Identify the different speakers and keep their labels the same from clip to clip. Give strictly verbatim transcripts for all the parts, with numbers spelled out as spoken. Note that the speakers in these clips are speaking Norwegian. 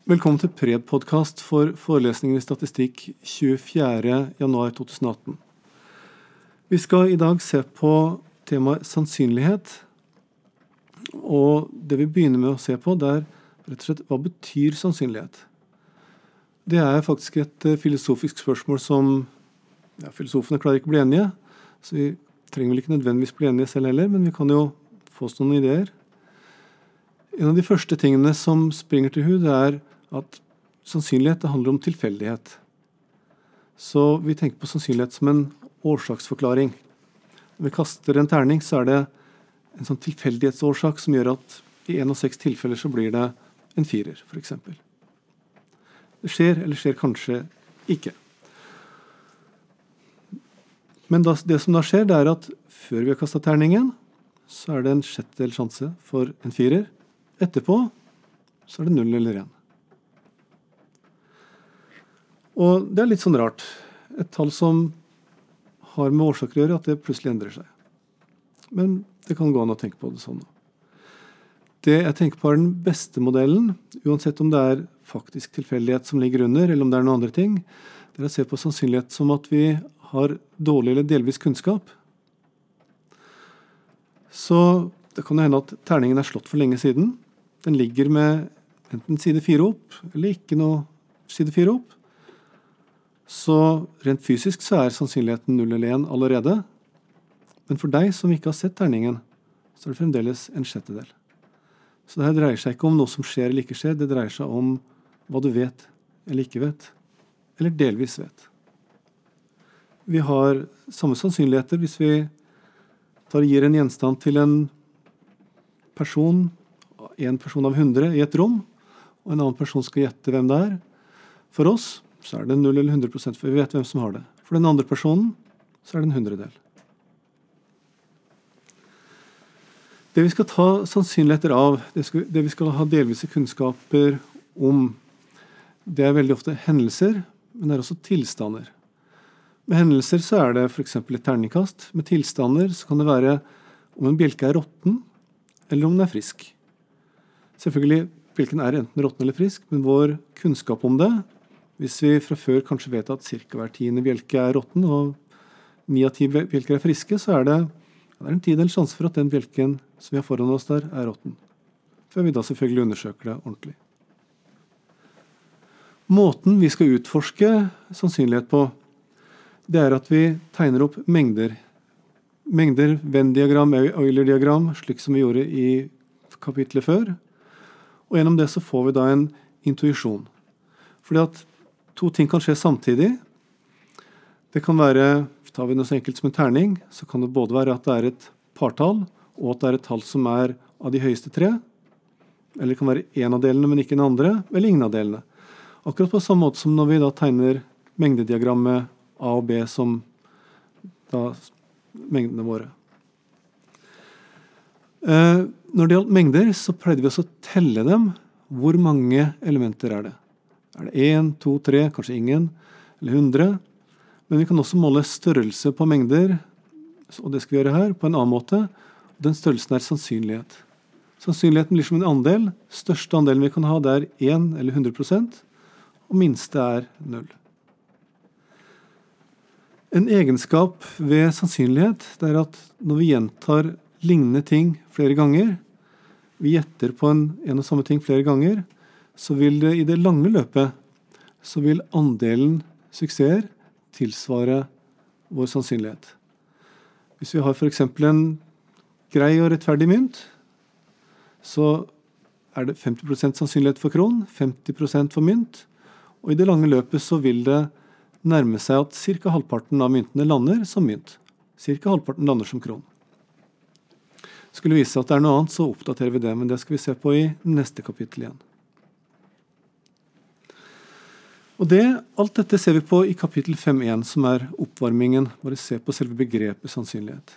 Speaker 1: Velkommen til Pred-podcast for forelesningen i statistikk tjuefjerde januar to tusen atten. Vi skal i dag se på temaet sannsynlighet, og det vi begynner med å se på det er rett og slett hva betyr sannsynlighet. Det er faktisk et filosofisk spørsmål som ja, filosofene klarer ikke å bli enige, så vi trenger vel ikke nødvendigvis bli enige selv heller, men vi kan jo få oss noen ideer. En av de første tingene som springer til hud er at sannsynlighet det handler om tilfeldighet. Så vi tenker på sannsynlighet som en årsaksforklaring. Når vi kaster en terning, så er det en sånn tilfeldighetsårsak som gjør at i en av seks tilfeller så blir det en firer, for eksempel. Det skjer, eller skjer kanskje ikke. Men da, det som da skjer, det er at før vi har kastet terningen, så er det en sjettedel sjanse for en firer. Etterpå så er det null eller en. Og det er litt sånn rart. Et tall som har med årsaker å gjøre, at det plutselig endrer seg. Men det kan gå an å tenke på det sånn. Det jeg tenker på er den beste modellen, uansett om det er faktisk tilfeldighet som ligger under, eller om det er noen andre ting, det er å se på sannsynlighet som at vi har dårlig eller delvis kunnskap. Så det kan hende at terningen er slått for lenge siden. Den ligger med enten side fire opp, eller ikke noe side fire opp. Så rent fysisk så er sannsynligheten null eller en allerede. Men for deg som ikke har sett terningen, så er det fremdeles en sjettedel. Så det her dreier seg ikke om noe som skjer eller ikke skjer, det dreier seg om hva du vet eller ikke vet, eller delvis vet. Vi har samme sannsynligheter hvis vi tar og gir en gjenstand til en person, en person av hundre i et rom, og en annen person skal gjette hvem det er. For oss så er det null eller hundre prosent, for vi vet hvem som har det. For den andre personen så er det en hundredel. Det vi skal ta sannsynligheter av, det, skal, det vi skal ha delvise kunnskaper om, det er veldig ofte hendelser, men det er også tilstander. Med hendelser så er det for eksempel et terningkast. Med tilstander så kan det være om en bjelke er råtten, eller om den er frisk. Selvfølgelig, bjelken er enten råtten eller frisk, men vår kunnskap om det, hvis vi fra før kanskje vet at cirka hver tiende bjelke er råtten, og ni av ti bjelker er friske, så er det, ja, det er en tidel sjanse for at den bjelken som vi har foran oss der, er råtten. Før vi da selvfølgelig undersøker det ordentlig. Måten vi skal utforske sannsynlighet på, det er at vi tegner opp mengder. Mengder, Venn-diagram, Euler-diagram, slik som vi gjorde i kapitlet før. Og gjennom det så får vi da en intuisjon. Fordi at to ting kan skje samtidig. Det kan være, tar vi noe så enkelt som en terning, så kan det både være at det er et partall, og at det er et tall som er av de høyeste tre. Eller det kan være en av delene, men ikke den andre, eller ingen av delene. Akkurat på samme måte som når vi da tegner mengdediagrammet A og B som da mengdene våre. Eh, når det gjaldt mengder, så pleide vi også å telle dem. Hvor mange elementer er det? Er det en, to, tre, kanskje ingen, eller hundre? Men vi kan også måle størrelse på mengder, og det skal vi gjøre her, på en annen måte. Den størrelsen er sannsynlighet. Sannsynligheten blir som en andel. Største andelen vi kan ha, det er en eller hundre prosent, og minste er null. En egenskap ved sannsynlighet, det er at når vi gjentar lignende ting flere ganger, vi gjetter på en, en og samme ting flere ganger, så vil det i det lange løpet, så vil andelen suksesser tilsvare vår sannsynlighet. Hvis vi har for eksempel en grei og rettferdig mynt, så er det femti prosent sannsynlighet for kron, femti prosent for mynt, og i det lange løpet så vil det nærme seg at cirka halvparten av myntene lander som mynt. Cirka halvparten lander som kron. Skulle vise at det er noe annet, så oppdaterer vi det, men det skal vi se på i neste kapittel igjen. Og det, alt dette ser vi på i kapittel fem punkt én, som er oppvarmingen, hvor vi ser på selve begrepet sannsynlighet.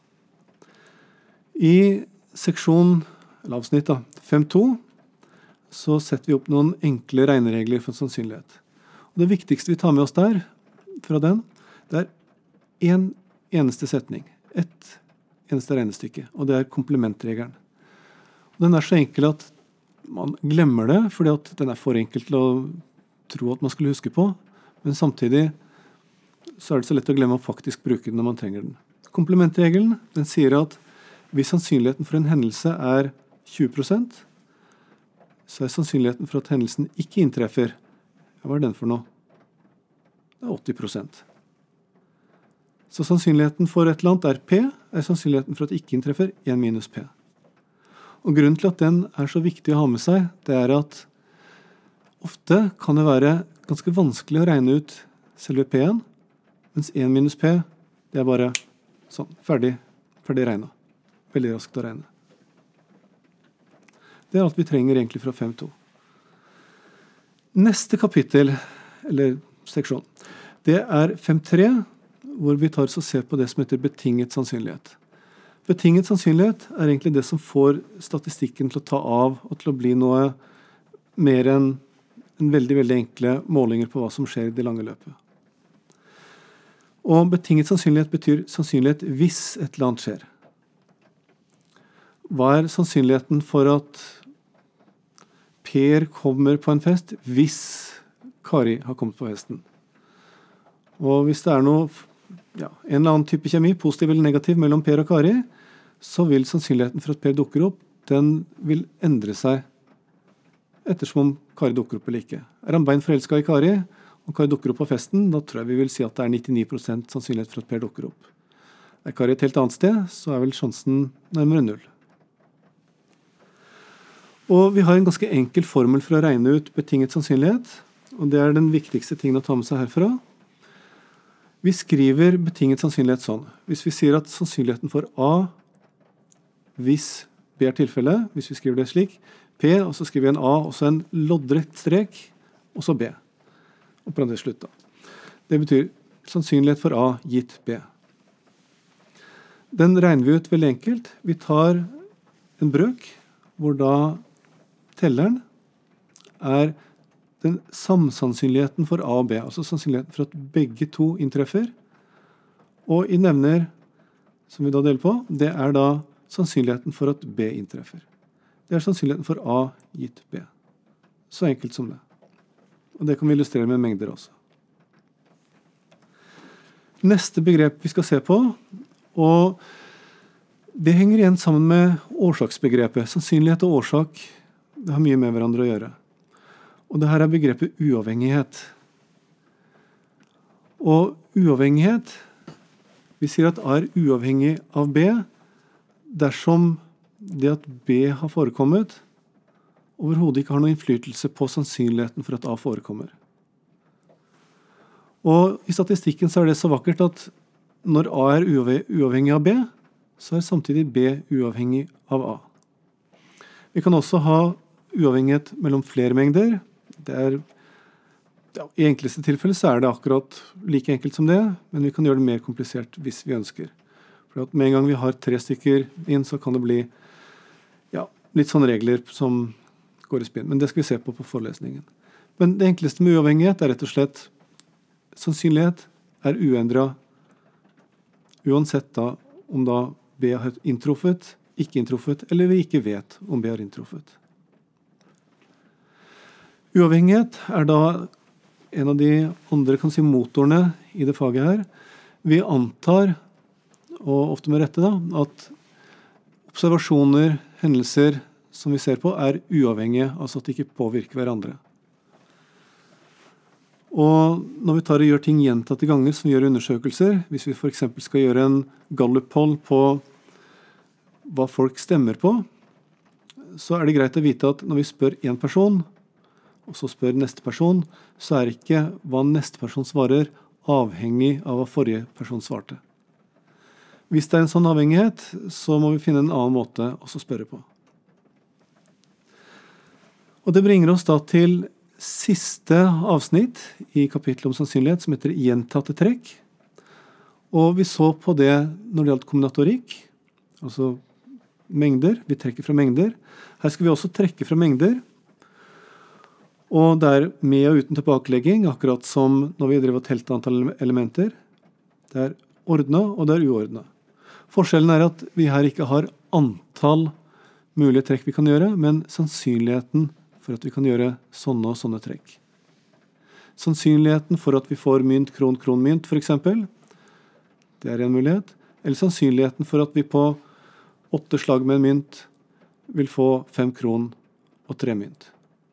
Speaker 1: I seksjon, eller avsnitt da, fem punkt to, så setter vi opp noen enkle regneregler for sannsynlighet. Og det viktigste vi tar med oss der, fra den, det er en eneste setning, ett eneste regnestykke, og det er komplementregelen. Og den er så enkel at man glemmer det, fordi at den er for enkel til å tro at man skulle huske på, men samtidig så er det så lett å glemme å faktisk bruke den når man trenger den. Komplementregelen, den sier at hvis sannsynligheten for en hendelse er tjue prosent, så er sannsynligheten for at hendelsen ikke inntreffer, hva er den for noe? Det er åtti prosent. Så sannsynligheten for et eller annet er P, er sannsynligheten for at det ikke inntreffer én minus P. Og grunnen til at den er så viktig å ha med seg, det er at ofte kan det være ganske vanskelig å regne ut selve P-en, mens én minus P, det er bare sånn, ferdig, ferdig regnet. Veldig raskt å regne. Det er alt vi trenger egentlig fra fem to. Neste kapittel, eller seksjon, det er fem tre, hvor vi tar oss og ser på det som heter betinget sannsynlighet. Betinget sannsynlighet er egentlig det som får statistikken til å ta av og til å bli noe mer enn en veldig, veldig enkle målinger på hva som skjer i det lange løpet. Og betinget sannsynlighet betyr sannsynlighet hvis et eller annet skjer. Hva er sannsynligheten for at Per kommer på en fest hvis Kari har kommet på festen? Og hvis det er noe, ja, en eller annen type kjemi, positiv eller negativ, mellom Per og Kari, så vil sannsynligheten for at Per dukker opp, den vil endre seg ettersom om Kari dukker opp eller ikke. Er han bein forelsket i Kari, og Kari dukker opp på festen, da tror jeg vi vil si at det er nittini prosent sannsynlighet for at Per dukker opp. Er Kari et helt annet sted, så er vel sjansen nærmere null. Og vi har en ganske enkel formel for å regne ut betinget sannsynlighet, og det er den viktigste tingen å ta med seg herfra. Vi skriver betinget sannsynlighet sånn. Hvis vi sier at sannsynligheten for A, hvis B er tilfellet, hvis vi skriver det slik, P, og så skriver vi en A, og så en loddrett strek, og så B. Og på den slutt da. Det betyr sannsynlighet for A gitt B. Den regner vi ut veldig enkelt. Vi tar en brøk, hvor da telleren er den samsannsynligheten for A og B, altså sannsynligheten for at begge to inntreffer. Og i nevner, som vi da deler på, det er da sannsynligheten for at B inntreffer. Det er sannsynligheten for A gitt B. Så enkelt som det. Og det kan vi illustrere med mengder også. Neste begrep vi skal se på, og det henger igjen sammen med årsaksbegrepet. Sannsynlighet og årsak, det har mye med hverandre å gjøre. Og det her er begrepet uavhengighet. Og uavhengighet, vi sier at A er uavhengig av B, dersom det at B har forekommet, overhodet ikke har noen innflytelse på sannsynligheten for at A forekommer. Og i statistikken så er det så vakkert at når A er uavhengig av B, så er samtidig B uavhengig av A. Vi kan også ha uavhengighet mellom flere mengder. Det er, ja, i enkleste tilfelle så er det akkurat like enkelt som det, men vi kan gjøre det mer komplisert hvis vi ønsker. For at med en gang vi har tre stykker inn, så kan det bli ja, litt sånne regler som går i spinn. Men det skal vi se på på forelesningen. Men det enkleste med uavhengighet er rett og slett sannsynlighet er uendret, uansett da om da B har inntruffet, ikke inntruffet, eller vi ikke vet om B har inntruffet. Uavhengighet er da en av de andre kan si, motorene i det faget her. Vi antar, og ofte med rette da, at observasjoner, hendelser som vi ser på, er uavhengige, altså at de ikke påvirker hverandre. Og når vi tar og gjør ting gjentatte ganger som vi gjør undersøkelser, hvis vi for eksempel skal gjøre en Gallup-poll på hva folk stemmer på, så er det greit å vite at når vi spør en person, og så spør neste person, så er ikke hva neste person svarer avhengig av hva forrige person svarte. Hvis det er en sånn avhengighet, så må vi finne en annen måte å spørre på. Og det bringer oss da til siste avsnitt i kapittelet om sannsynlighet, som heter gjentatte trekk. Og vi så på det når det gjaldt kombinatorikk, altså mengder, vi trekker fra mengder. Her skal vi også trekke fra mengder, og det er med og uten tilbakelegging, akkurat som når vi driver og telte antall elementer. Det er ordnet, og det er uordnet. Forskjellen er at vi her ikke har antall mulige trekk vi kan gjøre, men sannsynligheten for at vi kan gjøre sånne og sånne trekk. Sannsynligheten for at vi får mynt, kron, kron, mynt, for eksempel. Det er en mulighet. Eller sannsynligheten for at vi på åtte slag med en mynt vil få fem kron og tre mynt.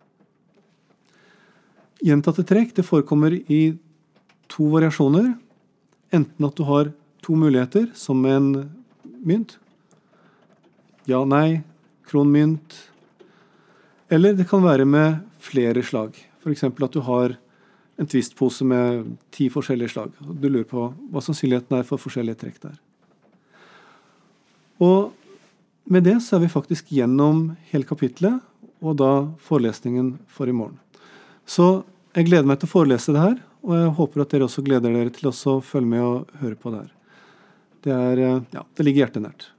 Speaker 1: Gjentatte trekk, det forekommer i to variasjoner. Enten at du har to muligheter, som med en mynt. Ja, nei, kronmynt. Eller det kan være med flere slag. For eksempel at du har en twistpose med ti forskjellige slag. Du lurer på hva sannsynligheten er for forskjellige trekk der. Og med det så er vi faktisk gjennom hele kapitlet, og da forelesningen for i morgen. Så jeg gleder meg til å forelese det her, og jeg håper at dere også gleder dere til å følge med og høre på det her. Det, er, ja, det ligger hjertet nært.